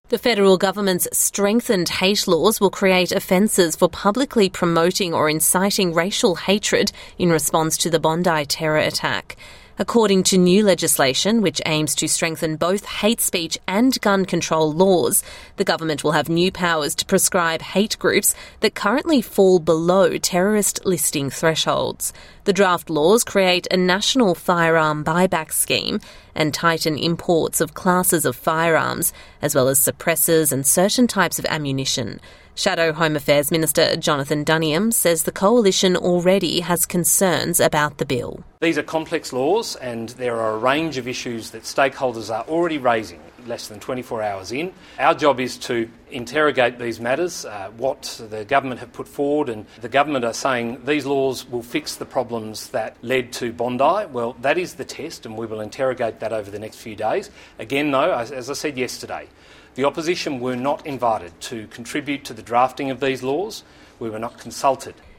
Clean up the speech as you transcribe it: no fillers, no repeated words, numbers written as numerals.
The federal government's strengthened hate laws will create offences for publicly promoting or inciting racial hatred in response to the Bondi terror attack. According to new legislation, which aims to strengthen both hate speech and gun control laws, the government will have new powers to prescribe hate groups that currently fall below terrorist listing thresholds. The draft laws create a national firearm buyback scheme and tighten imports of classes of firearms, as well as suppressors and certain types of ammunition. Shadow Home Affairs Minister Jonathan Duniam says the coalition already has concerns about the bill. These are complex laws and there are a range of issues that stakeholders are already raising less than 24 hours in. Our job is to interrogate these matters, what the government have put forward, and the government are saying these laws will fix the problems that led to Bondi. Well, that is the test and we will interrogate that over the next few days. Again, though, as I said yesterday, the opposition were not invited to contribute to the drafting of these laws. We were not consulted.